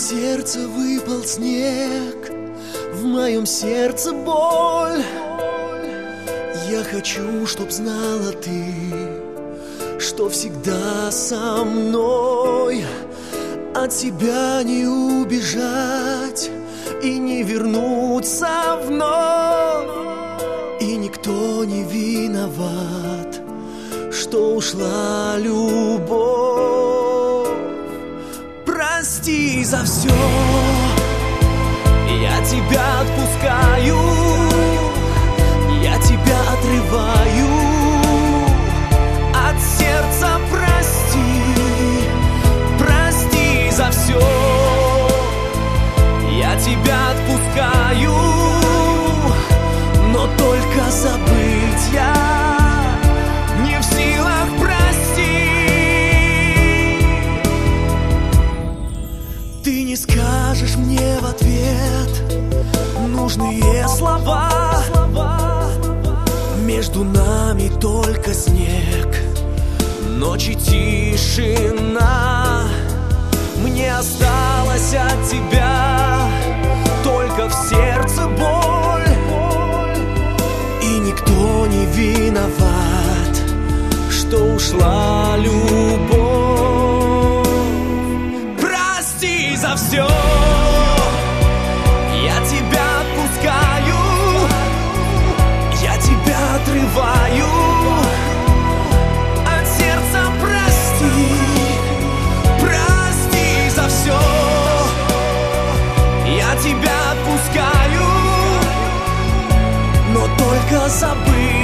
сердце выпал снег, в моем сердце боль. Я хочу, чтоб знала ты, что всегда со мной. От тебя не убежать и не вернуться вновь. И никто не виноват, что ушла любовь. Прости за все, я тебя отпускаю, я тебя отрываю от сердца. Прости, прости за все, я тебя отпускаю, но только забыть я не в силах. Ты не скажешь мне в ответ нужные слова. Между нами только снег, ночь и тишина. Мне осталось от тебя только в сердце боль. И никто не виноват, что ушла любовь. Прости за все, я тебя отпускаю, я тебя отрываю от сердца. Прости, прости за все, я тебя отпускаю, но только забыть